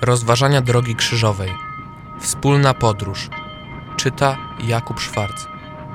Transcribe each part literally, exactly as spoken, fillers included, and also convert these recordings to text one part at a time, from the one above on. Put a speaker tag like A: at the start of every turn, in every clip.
A: Rozważania drogi krzyżowej. Wspólna podróż. Czyta Jakub Szwarc.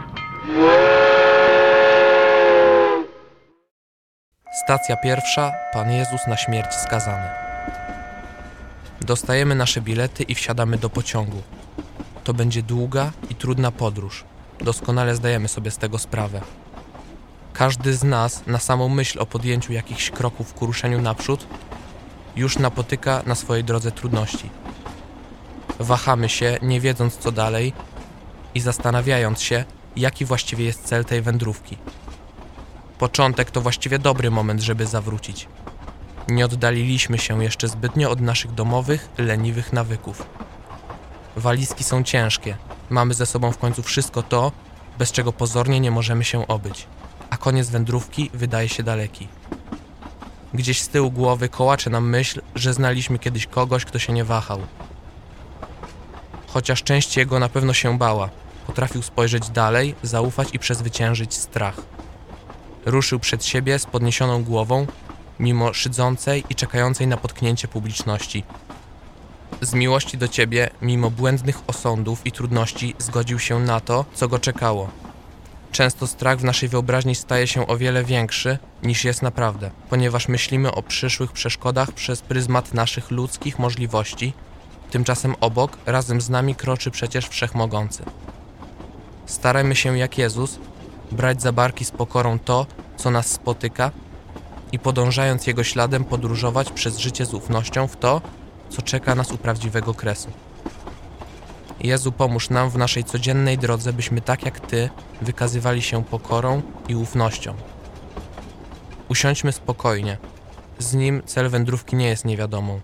A: Stacja pierwsza. Pan Jezus na śmierć skazany. Dostajemy nasze bilety i wsiadamy do pociągu. To będzie długa i trudna podróż. Doskonale zdajemy sobie z tego sprawę. Każdy z nas na samą myśl o podjęciu jakichś kroków ku ruszeniu naprzód już napotyka na swojej drodze trudności. Wahamy się, nie wiedząc co dalej i zastanawiając się, jaki właściwie jest cel tej wędrówki. Początek to właściwie dobry moment, żeby zawrócić. Nie oddaliliśmy się jeszcze zbytnio od naszych domowych, leniwych nawyków. Walizki są ciężkie, mamy ze sobą w końcu wszystko to, bez czego pozornie nie możemy się obyć, a koniec wędrówki wydaje się daleki. Gdzieś z tyłu głowy kołacze nam myśl, że znaliśmy kiedyś kogoś, kto się nie wahał. Chociaż część jego na pewno się bała, potrafił spojrzeć dalej, zaufać i przezwyciężyć strach. Ruszył przed siebie z podniesioną głową, mimo szydzącej i czekającej na potknięcie publiczności. Z miłości do Ciebie, mimo błędnych osądów i trudności, zgodził się na to, co go czekało. Często strach w naszej wyobraźni staje się o wiele większy, niż jest naprawdę, ponieważ myślimy o przyszłych przeszkodach przez pryzmat naszych ludzkich możliwości. Tymczasem obok, razem z nami kroczy przecież Wszechmogący. Starajmy się jak Jezus brać za barki z pokorą to, co nas spotyka i podążając Jego śladem podróżować przez życie z ufnością w to, co czeka nas u prawdziwego kresu. Jezu, pomóż nam w naszej codziennej drodze, byśmy tak jak Ty wykazywali się pokorą i ufnością. Usiądźmy spokojnie. Z Nim cel wędrówki nie jest niewiadomą.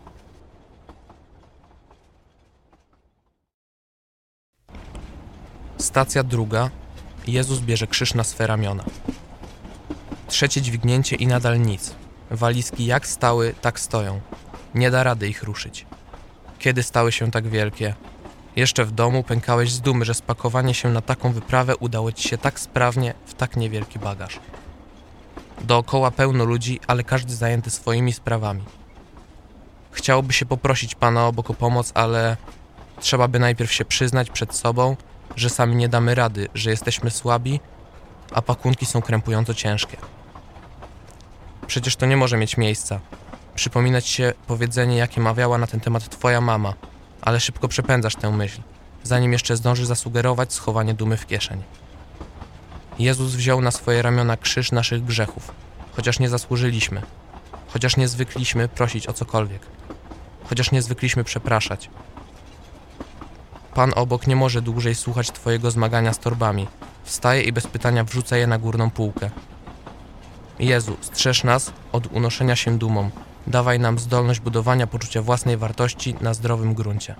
A: Stacja druga. Jezus bierze krzyż na swe ramiona. Trzecie dźwignięcie i nadal nic. Walizki jak stały, tak stoją. Nie da rady ich ruszyć. Kiedy stały się tak wielkie? Jeszcze w domu pękałeś z dumy, że spakowanie się na taką wyprawę udało Ci się tak sprawnie w tak niewielki bagaż. Dookoła pełno ludzi, ale każdy zajęty swoimi sprawami. Chciałoby się poprosić Pana obok o pomoc, ale trzeba by najpierw się przyznać przed sobą, że sami nie damy rady, że jesteśmy słabi, a pakunki są krępująco ciężkie. Przecież to nie może mieć miejsca. Przypominać się powiedzenie, jakie mawiała na ten temat Twoja mama, ale szybko przepędzasz tę myśl, zanim jeszcze zdąży zasugerować schowanie dumy w kieszeń. Jezus wziął na swoje ramiona krzyż naszych grzechów, chociaż nie zasłużyliśmy, chociaż nie zwykliśmy prosić o cokolwiek, chociaż nie zwykliśmy przepraszać. Pan obok nie może dłużej słuchać Twojego zmagania z torbami. Wstaje i bez pytania wrzuca je na górną półkę. Jezu, strzeż nas od unoszenia się dumą. Dawaj nam zdolność budowania poczucia własnej wartości na zdrowym gruncie.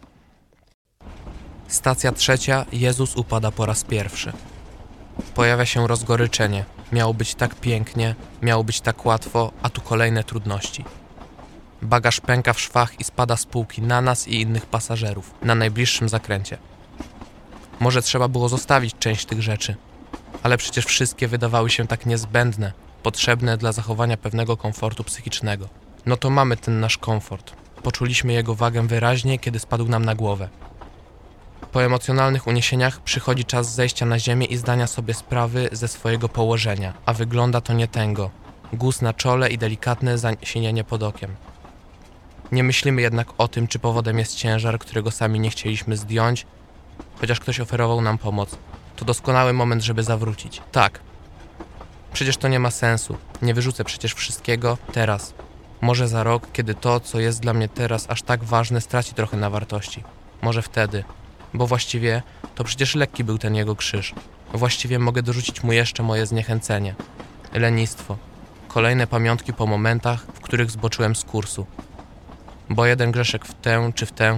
A: Stacja trzecia. Jezus upada po raz pierwszy. Pojawia się rozgoryczenie. Miało być tak pięknie, miało być tak łatwo, a tu kolejne trudności. Bagaż pęka w szwach i spada z półki na nas i innych pasażerów na najbliższym zakręcie. Może trzeba było zostawić część tych rzeczy, ale przecież wszystkie wydawały się tak niezbędne, potrzebne dla zachowania pewnego komfortu psychicznego. No to mamy ten nasz komfort. Poczuliśmy jego wagę wyraźnie, kiedy spadł nam na głowę. Po emocjonalnych uniesieniach przychodzi czas zejścia na ziemię i zdania sobie sprawy ze swojego położenia, a wygląda to nie tęgo. Guz na czole i delikatne zasienienie pod okiem. Nie myślimy jednak o tym, czy powodem jest ciężar, którego sami nie chcieliśmy zdjąć, chociaż ktoś oferował nam pomoc. To doskonały moment, żeby zawrócić. Tak. Przecież to nie ma sensu. Nie wyrzucę przecież wszystkiego teraz. Może za rok, kiedy to, co jest dla mnie teraz aż tak ważne, straci trochę na wartości. Może wtedy. Bo właściwie to przecież lekki był ten jego krzyż. Właściwie mogę dorzucić mu jeszcze moje zniechęcenie. Lenistwo. Kolejne pamiątki po momentach, w których zboczyłem z kursu. Bo jeden grzeszek w tę czy w tę.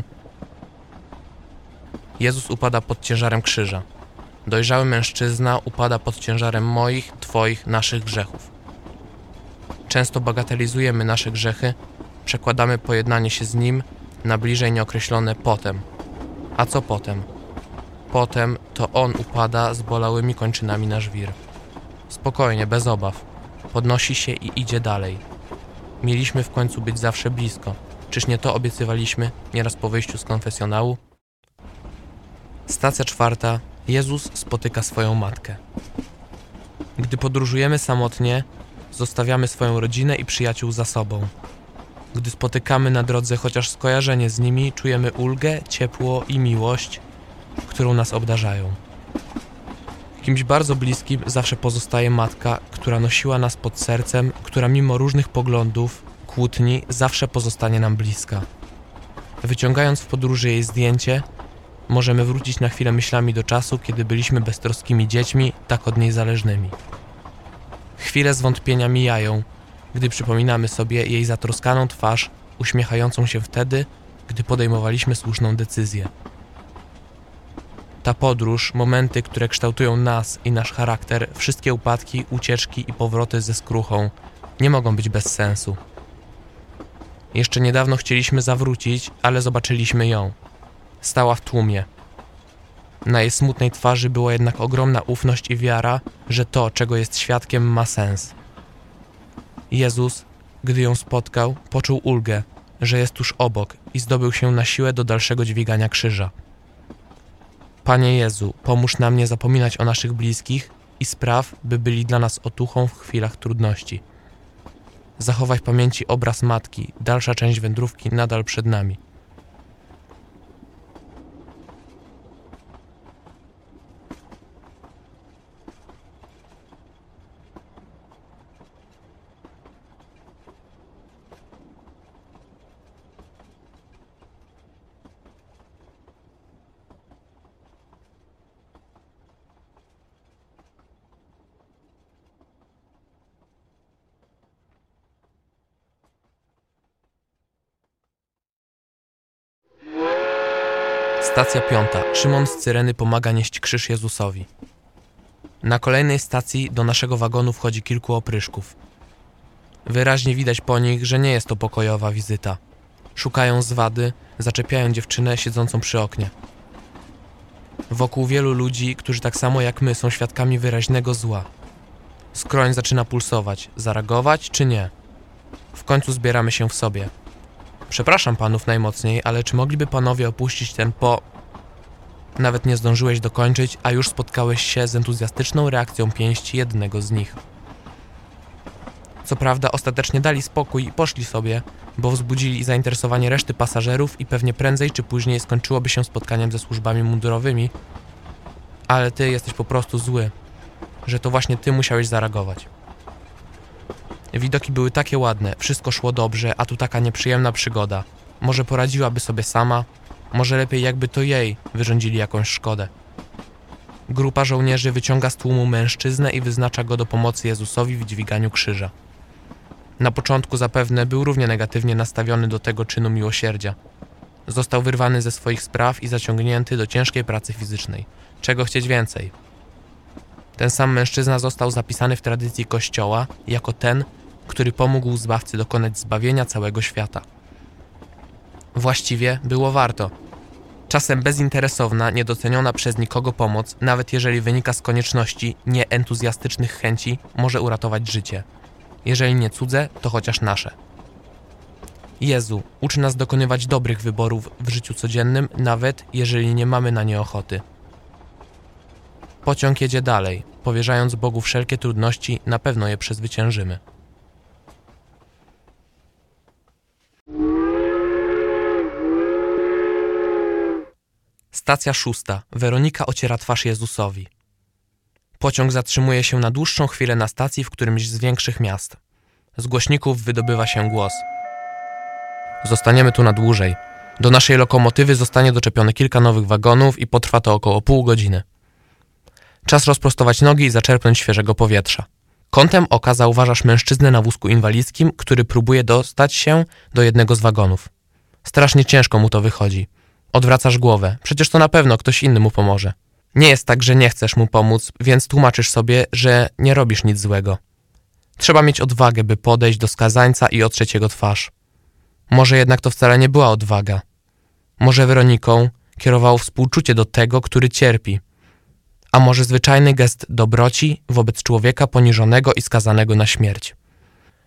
A: Jezus upada pod ciężarem krzyża. Dojrzały mężczyzna upada pod ciężarem moich, Twoich, naszych grzechów. Często bagatelizujemy nasze grzechy, przekładamy pojednanie się z Nim na bliżej nieokreślone potem. A co potem? Potem to On upada z bolałymi kończynami na żwir. Spokojnie, bez obaw. Podnosi się i idzie dalej. Mieliśmy w końcu być zawsze blisko. Czyż nie to obiecywaliśmy nieraz po wyjściu z konfesjonału? Stacja czwarta. Jezus spotyka swoją matkę. Gdy podróżujemy samotnie, zostawiamy swoją rodzinę i przyjaciół za sobą. Gdy spotykamy na drodze chociaż skojarzenie z nimi, czujemy ulgę, ciepło i miłość, którą nas obdarzają. Kimś bardzo bliskim zawsze pozostaje matka, która nosiła nas pod sercem, która mimo różnych poglądów, kłótni, zawsze pozostanie nam bliska. Wyciągając w podróży jej zdjęcie, możemy wrócić na chwilę myślami do czasu, kiedy byliśmy beztroskimi dziećmi, tak od niej zależnymi. Chwile zwątpienia mijają, gdy przypominamy sobie jej zatroskaną twarz, uśmiechającą się wtedy, gdy podejmowaliśmy słuszną decyzję. Ta podróż, momenty, które kształtują nas i nasz charakter, wszystkie upadki, ucieczki i powroty ze skruchą, nie mogą być bez sensu. Jeszcze niedawno chcieliśmy zawrócić, ale zobaczyliśmy ją. Stała w tłumie. Na jej smutnej twarzy była jednak ogromna ufność i wiara, że to, czego jest świadkiem, ma sens. Jezus, gdy ją spotkał, poczuł ulgę, że jest tuż obok i zdobył się na siłę do dalszego dźwigania krzyża. Panie Jezu, pomóż nam nie zapominać o naszych bliskich i spraw, by byli dla nas otuchą w chwilach trudności. Zachowaj w pamięci obraz Matki, dalsza część wędrówki nadal przed nami. Stacja piąta. Szymon z Cyreny pomaga nieść krzyż Jezusowi. Na kolejnej stacji do naszego wagonu wchodzi kilku opryszków. Wyraźnie widać po nich, że nie jest to pokojowa wizyta. Szukają zwady, zaczepiają dziewczynę siedzącą przy oknie. Wokół wielu ludzi, którzy tak samo jak my są świadkami wyraźnego zła. Skroń zaczyna pulsować. Zareagować czy nie? W końcu zbieramy się w sobie. Przepraszam panów najmocniej, ale czy mogliby panowie opuścić ten po... Nawet nie zdążyłeś dokończyć, a już spotkałeś się z entuzjastyczną reakcją pięści jednego z nich. Co prawda ostatecznie dali spokój i poszli sobie, bo wzbudzili zainteresowanie reszty pasażerów i pewnie prędzej czy później skończyłoby się spotkaniem ze służbami mundurowymi, ale ty jesteś po prostu zły, że to właśnie ty musiałeś zareagować. Widoki były takie ładne, wszystko szło dobrze, a tu taka nieprzyjemna przygoda. Może poradziłaby sobie sama, może lepiej jakby to jej wyrządzili jakąś szkodę. Grupa żołnierzy wyciąga z tłumu mężczyznę i wyznacza go do pomocy Jezusowi w dźwiganiu krzyża. Na początku zapewne był równie negatywnie nastawiony do tego czynu miłosierdzia. Został wyrwany ze swoich spraw i zaciągnięty do ciężkiej pracy fizycznej. Czego chcieć więcej? Ten sam mężczyzna został zapisany w tradycji Kościoła jako ten, który pomógł Zbawcy dokonać zbawienia całego świata. Właściwie było warto. Czasem bezinteresowna, niedoceniona przez nikogo pomoc, nawet jeżeli wynika z konieczności, nie entuzjastycznych chęci, może uratować życie. Jeżeli nie cudze, to chociaż nasze. Jezu, ucz nas dokonywać dobrych wyborów w życiu codziennym, nawet jeżeli nie mamy na nie ochoty. Pociąg jedzie dalej. Powierzając Bogu wszelkie trudności, na pewno je przezwyciężymy. Stacja szósta. Weronika ociera twarz Jezusowi. Pociąg zatrzymuje się na dłuższą chwilę na stacji w którymś z większych miast. Z głośników wydobywa się głos. Zostaniemy tu na dłużej. Do naszej lokomotywy zostanie doczepione kilka nowych wagonów i potrwa to około pół godziny. Czas rozprostować nogi i zaczerpnąć świeżego powietrza. Kątem oka zauważasz mężczyznę na wózku inwalidzkim, który próbuje dostać się do jednego z wagonów. Strasznie ciężko mu to wychodzi. Odwracasz głowę. Przecież to na pewno ktoś inny mu pomoże. Nie jest tak, że nie chcesz mu pomóc, więc tłumaczysz sobie, że nie robisz nic złego. Trzeba mieć odwagę, by podejść do skazańca i otrzeć jego twarz. Może jednak to wcale nie była odwaga. Może Weroniką kierowało współczucie do tego, który cierpi. A może zwyczajny gest dobroci wobec człowieka poniżonego i skazanego na śmierć.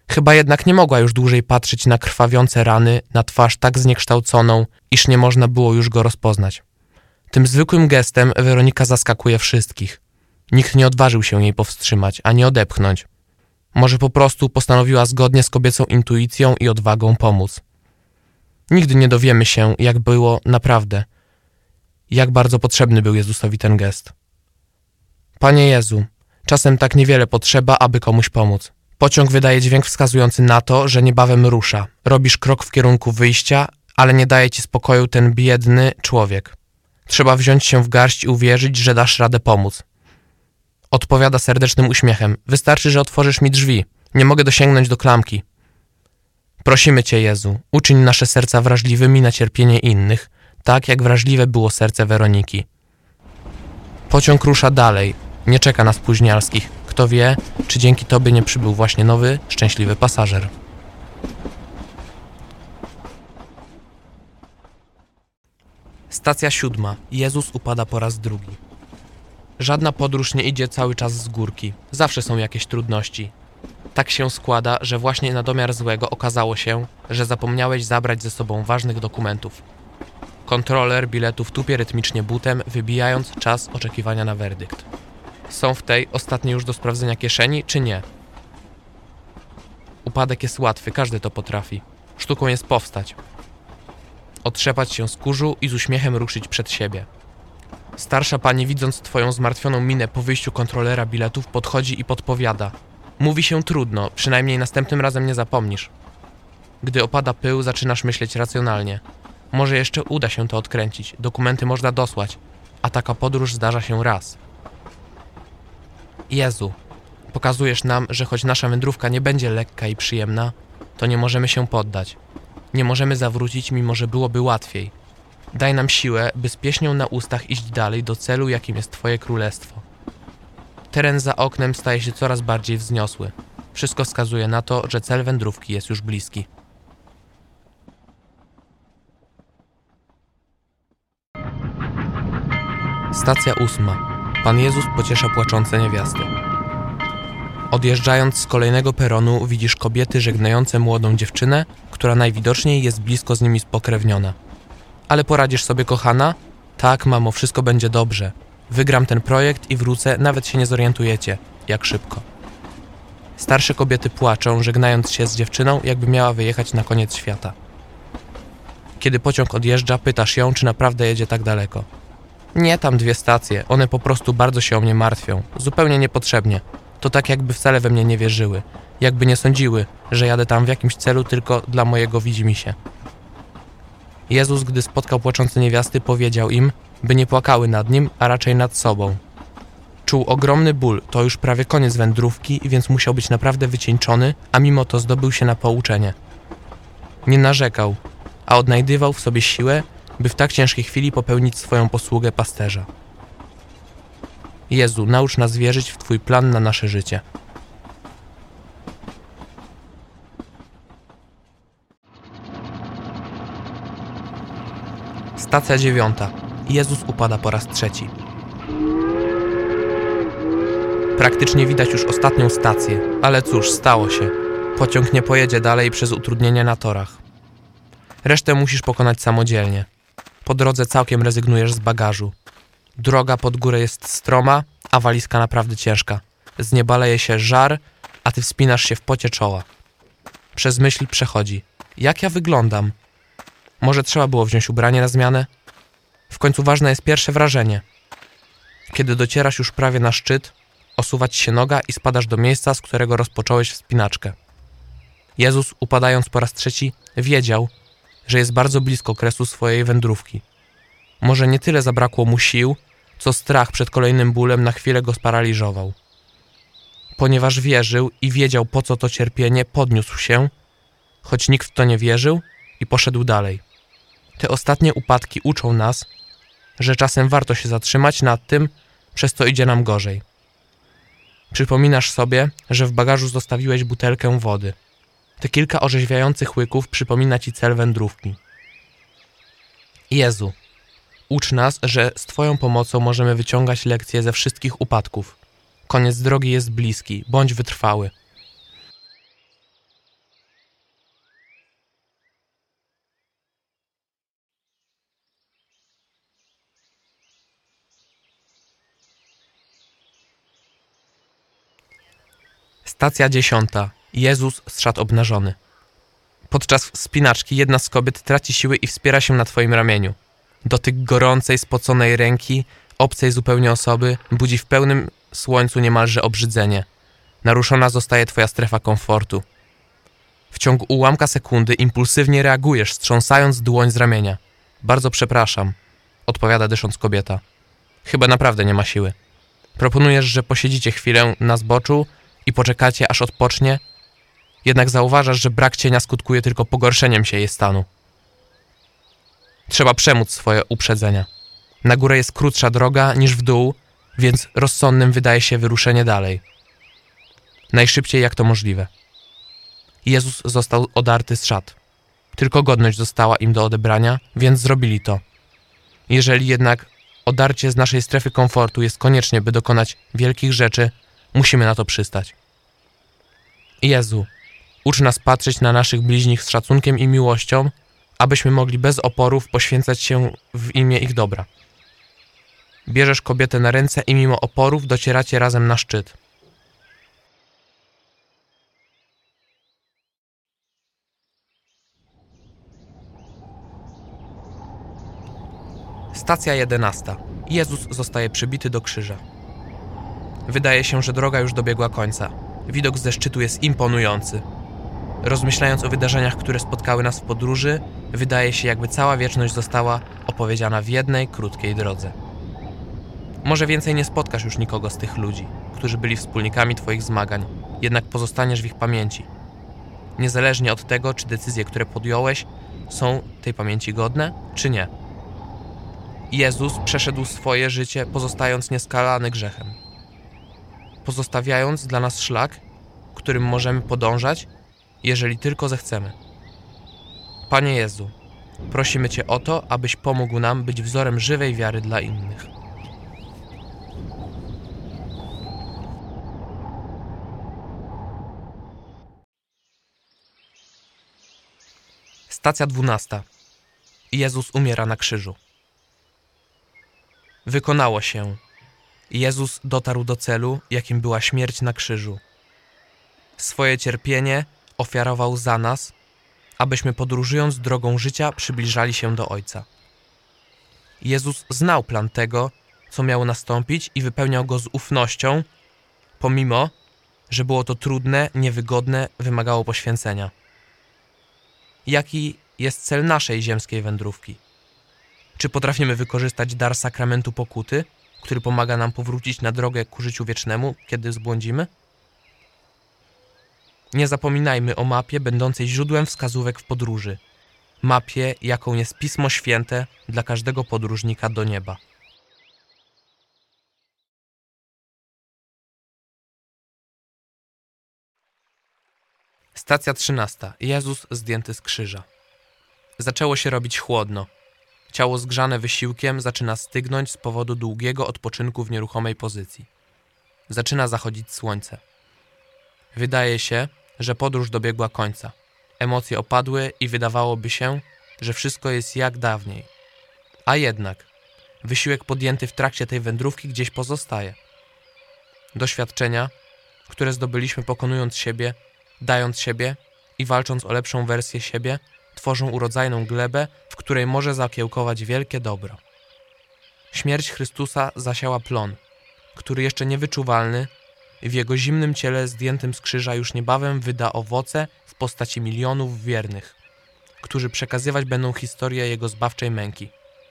A: Chyba jednak nie mogła już dłużej patrzeć na krwawiące rany, na twarz tak zniekształconą, iż nie można było już go rozpoznać. Tym zwykłym gestem Weronika zaskakuje wszystkich. Nikt nie odważył się jej powstrzymać, ani odepchnąć. Może po prostu postanowiła zgodnie z kobiecą intuicją i odwagą pomóc. Nigdy nie dowiemy się, jak było naprawdę. Jak bardzo potrzebny był Jezusowi ten gest. Panie Jezu, czasem tak niewiele potrzeba, aby komuś pomóc. Pociąg wydaje dźwięk wskazujący na to, że niebawem rusza. Robisz krok w kierunku wyjścia, ale nie daje ci spokoju ten biedny człowiek. Trzeba wziąć się w garść i uwierzyć, że dasz radę pomóc. Odpowiada serdecznym uśmiechem. Wystarczy, że otworzysz mi drzwi. Nie mogę dosięgnąć do klamki. Prosimy Cię, Jezu, uczyń nasze serca wrażliwymi na cierpienie innych, tak jak wrażliwe było serce Weroniki. Pociąg rusza dalej. Nie czeka na spóźnialskich. Kto wie, czy dzięki Tobie nie przybył właśnie nowy, szczęśliwy pasażer. Stacja siódma. Jezus upada po raz drugi. Żadna podróż nie idzie cały czas z górki. Zawsze są jakieś trudności. Tak się składa, że właśnie na domiar złego okazało się, że zapomniałeś zabrać ze sobą ważnych dokumentów. Kontroler biletów tupie rytmicznie butem, wybijając czas oczekiwania na werdykt. Są w tej ostatniej już do sprawdzenia kieszeni, czy nie? Upadek jest łatwy, każdy to potrafi. Sztuką jest powstać. Otrzepać się z kurzu i z uśmiechem ruszyć przed siebie. Starsza pani, widząc twoją zmartwioną minę po wyjściu kontrolera biletów, podchodzi i podpowiada. Mówi się trudno, przynajmniej następnym razem nie zapomnisz. Gdy opada pył, zaczynasz myśleć racjonalnie. Może jeszcze uda się to odkręcić, dokumenty można dosłać, a taka podróż zdarza się raz. Jezu, pokazujesz nam, że choć nasza wędrówka nie będzie lekka i przyjemna, to nie możemy się poddać. Nie możemy zawrócić, mimo że byłoby łatwiej. Daj nam siłę, by z pieśnią na ustach iść dalej do celu, jakim jest Twoje królestwo. Teren za oknem staje się coraz bardziej wzniosły. Wszystko wskazuje na to, że cel wędrówki jest już bliski. Stacja ósma. Pan Jezus pociesza płaczące niewiasty. Odjeżdżając z kolejnego peronu widzisz kobiety żegnające młodą dziewczynę, która najwidoczniej jest blisko z nimi spokrewniona. Ale poradzisz sobie, kochana? Tak, mamo, wszystko będzie dobrze. Wygram ten projekt i wrócę, nawet się nie zorientujecie, jak szybko. Starsze kobiety płaczą, żegnając się z dziewczyną, jakby miała wyjechać na koniec świata. Kiedy pociąg odjeżdża, pytasz ją, czy naprawdę jedzie tak daleko. Nie, tam dwie stacje, one po prostu bardzo się o mnie martwią, zupełnie niepotrzebnie. To tak, jakby wcale we mnie nie wierzyły, jakby nie sądziły, że jadę tam w jakimś celu tylko dla mojego widzimisię. Jezus, gdy spotkał płaczące niewiasty, powiedział im, by nie płakały nad nim, a raczej nad sobą. Czuł ogromny ból, to już prawie koniec wędrówki, więc musiał być naprawdę wycieńczony, a mimo to zdobył się na pouczenie. Nie narzekał, a odnajdywał w sobie siłę, by w tak ciężkiej chwili popełnić swoją posługę pasterza. Jezu, naucz nas wierzyć w Twój plan na nasze życie. Stacja dziewiąta. Jezus upada po raz trzeci. Praktycznie widać już ostatnią stację, ale cóż, stało się. Pociąg nie pojedzie dalej przez utrudnienia na torach. Resztę musisz pokonać samodzielnie. Po drodze całkiem rezygnujesz z bagażu. Droga pod górę jest stroma, a walizka naprawdę ciężka. Z nieba leje się żar, a ty wspinasz się w pocie czoła. Przez myśl przechodzi. Jak ja wyglądam? Może trzeba było wziąć ubranie na zmianę? W końcu ważne jest pierwsze wrażenie. Kiedy docierasz już prawie na szczyt, osuwa ci się noga i spadasz do miejsca, z którego rozpocząłeś wspinaczkę. Jezus, upadając po raz trzeci, wiedział, że jest bardzo blisko kresu swojej wędrówki. Może nie tyle zabrakło mu sił, co strach przed kolejnym bólem na chwilę go sparaliżował. Ponieważ wierzył i wiedział, po co to cierpienie, podniósł się, choć nikt w to nie wierzył, i poszedł dalej. Te ostatnie upadki uczą nas, że czasem warto się zatrzymać nad tym, przez co idzie nam gorzej. Przypominasz sobie, że w bagażu zostawiłeś butelkę wody. Te kilka orzeźwiających łyków przypomina ci cel wędrówki. Jezu, ucz nas, że z Twoją pomocą możemy wyciągać lekcje ze wszystkich upadków. Koniec drogi jest bliski, bądź wytrwały. Stacja dziesiąta. Jezus zszedł obnażony. Podczas wspinaczki jedna z kobiet traci siły i wspiera się na twoim ramieniu. Dotyk gorącej, spoconej ręki, obcej zupełnie osoby, budzi w pełnym słońcu niemalże obrzydzenie. Naruszona zostaje twoja strefa komfortu. W ciągu ułamka sekundy impulsywnie reagujesz, strząsając dłoń z ramienia. Bardzo przepraszam, odpowiada dysząc kobieta. Chyba naprawdę nie ma siły. Proponujesz, że posiedzicie chwilę na zboczu i poczekacie, aż odpocznie, jednak zauważasz, że brak cienia skutkuje tylko pogorszeniem się jej stanu. Trzeba przemóc swoje uprzedzenia. Na górę jest krótsza droga niż w dół, więc rozsądnym wydaje się wyruszenie dalej. Najszybciej jak to możliwe. Jezus został odarty z szat. Tylko godność została im do odebrania, więc zrobili to. Jeżeli jednak odarcie z naszej strefy komfortu jest koniecznie, by dokonać wielkich rzeczy, musimy na to przystać. Jezu, ucz nas patrzeć na naszych bliźnich z szacunkiem i miłością, abyśmy mogli bez oporów poświęcać się w imię ich dobra. Bierzesz kobietę na ręce i mimo oporów docieracie razem na szczyt. Stacja jedenasta. Jezus zostaje przybity do krzyża. Wydaje się, że droga już dobiegła końca. Widok ze szczytu jest imponujący. Rozmyślając o wydarzeniach, które spotkały nas w podróży, wydaje się, jakby cała wieczność została opowiedziana w jednej, krótkiej drodze. Może więcej nie spotkasz już nikogo z tych ludzi, którzy byli wspólnikami twoich zmagań, jednak pozostaniesz w ich pamięci. Niezależnie od tego, czy decyzje, które podjąłeś, są tej pamięci godne, czy nie. Jezus przeszedł swoje życie, pozostając nieskalany grzechem. Pozostawiając dla nas szlak, którym możemy podążać, jeżeli tylko zechcemy. Panie Jezu, prosimy Cię o to, abyś pomógł nam być wzorem żywej wiary dla innych. Stacja dwunasta. Jezus umiera na krzyżu. Wykonało się. Jezus dotarł do celu, jakim była śmierć na krzyżu. Swoje cierpienie ofiarował za nas, abyśmy podróżując drogą życia przybliżali się do Ojca. Jezus znał plan tego, co miało nastąpić i wypełniał go z ufnością, pomimo, że było to trudne, niewygodne, wymagało poświęcenia. Jaki jest cel naszej ziemskiej wędrówki? Czy potrafimy wykorzystać dar sakramentu pokuty, który pomaga nam powrócić na drogę ku życiu wiecznemu, kiedy zbłądzimy? Nie zapominajmy o mapie będącej źródłem wskazówek w podróży. Mapie, jaką jest Pismo Święte dla każdego podróżnika do nieba. Stacja trzynasta. Jezus zdjęty z krzyża. Zaczęło się robić chłodno. Ciało zgrzane wysiłkiem zaczyna stygnąć z powodu długiego odpoczynku w nieruchomej pozycji. Zaczyna zachodzić słońce. Wydaje się, że podróż dobiegła końca. Emocje opadły i wydawałoby się, że wszystko jest jak dawniej. A jednak wysiłek podjęty w trakcie tej wędrówki gdzieś pozostaje. Doświadczenia, które zdobyliśmy pokonując siebie, dając siebie i walcząc o lepszą wersję siebie, tworzą urodzajną glebę, w której może zakiełkować wielkie dobro. Śmierć Chrystusa zasiała plon, który jeszcze niewyczuwalny, w jego zimnym ciele zdjętym z krzyża już niebawem wyda owoce w postaci milionów wiernych, którzy przekazywać będą historię jego zbawczej męki.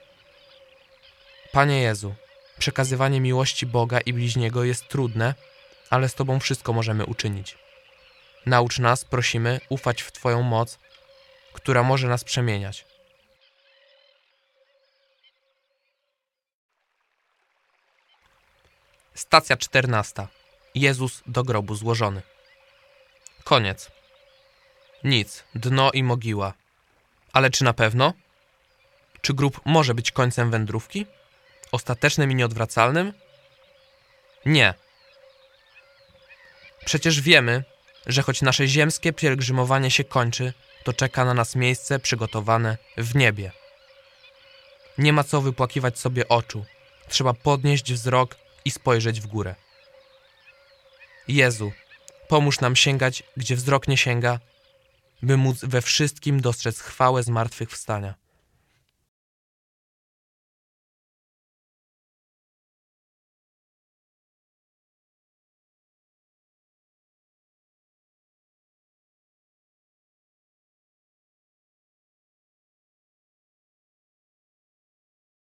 A: Panie Jezu, przekazywanie miłości Boga i bliźniego jest trudne, ale z Tobą wszystko możemy uczynić. Naucz nas, prosimy, ufać w Twoją moc, która może nas przemieniać. Stacja czternasta. Jezus do grobu złożony. Koniec. Nic, dno i mogiła. Ale czy na pewno? Czy grób może być końcem wędrówki? Ostatecznym i nieodwracalnym? Nie. Przecież wiemy, że choć nasze ziemskie pielgrzymowanie się kończy, to czeka na nas miejsce przygotowane w niebie. Nie ma co wypłakiwać sobie oczu. Trzeba podnieść wzrok i spojrzeć w górę. Jezu, Pomóż nam sięgać, gdzie wzrok nie sięga, by móc we wszystkim dostrzec chwałę zmartwychwstania.